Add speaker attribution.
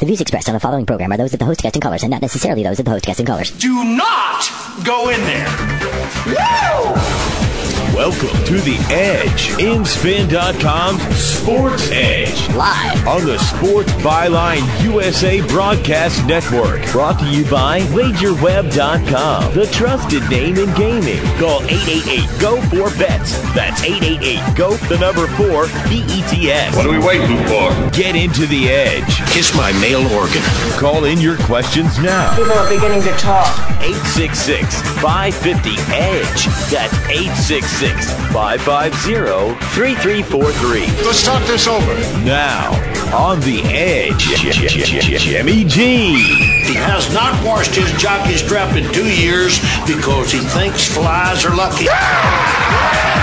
Speaker 1: The views expressed on the following program are those of the host, guest, and callers, and not necessarily those of the host, guest, and callers.
Speaker 2: Do not go in there. Woo!
Speaker 3: Welcome to The Edge, InSpin.com's Sports Edge.
Speaker 1: Live
Speaker 3: on the Sports Byline USA Broadcast Network. Brought to you by WagerWeb.com, the trusted name in gaming. Call 888-GO-4-BETS. That's 888-GO-4-BETS.
Speaker 2: What are we waiting for?
Speaker 3: Get into The Edge.
Speaker 2: Kiss my male organ.
Speaker 3: Call in your questions now.
Speaker 4: People are beginning to talk.
Speaker 3: 866-550-EDGE. That's 866-550-3343.
Speaker 2: Let's talk this over.
Speaker 3: Now, on The Edge, Jimmy G.
Speaker 2: He has not washed his jockey strap in 2 years because he thinks flies are lucky.